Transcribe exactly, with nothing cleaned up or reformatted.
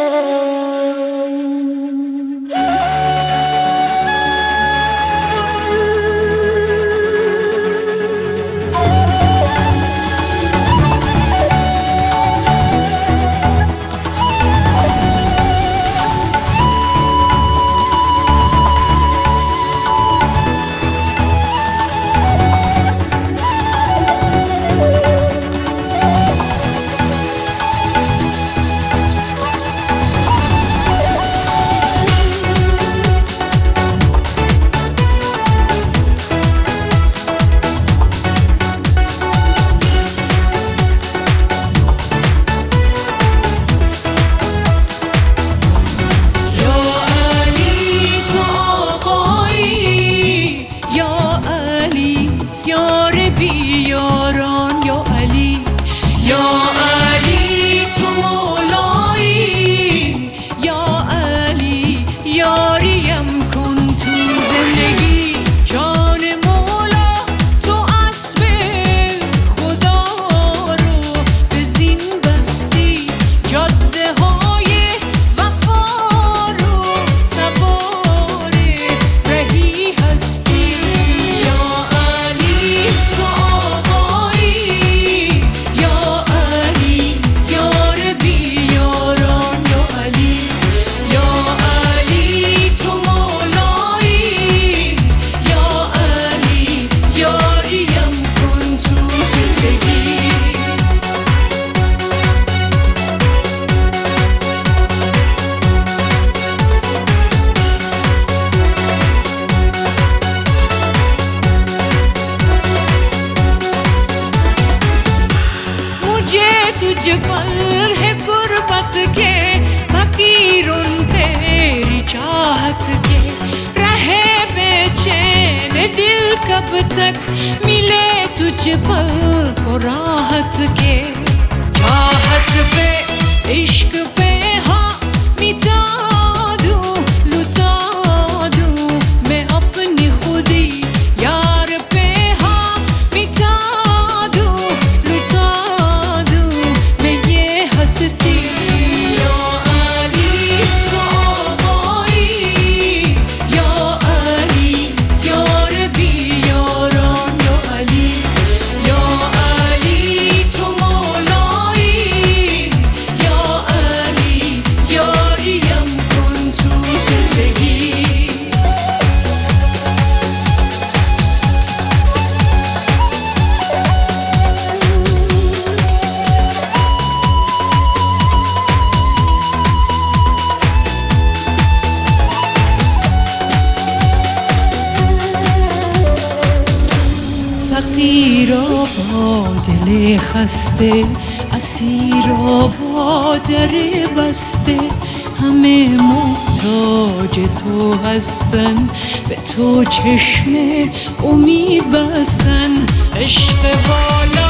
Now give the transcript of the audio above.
तुझ पर है गुर्बत के फकीरुन तेरी चाहत के, रहे बेचैन दिल कब तक मिले तुझ पर को राहत के। चाहत पे इश्क पे हाँ मिटा दूं लुटा दूं मैं अपनी खुदी, यार पे हाँ मिटा दूं लुटा दूं मैं ये हंसती। या अली तो आगोई, या अली या रबी या राम या अली, या अली तो मौलाई, या अली या रियम कुंतु जिंदगी। فقیر و با دل خسته، اسیر و با در بسته، همه محتاج تو هستن، به تو چشم امید بستن. عشق والا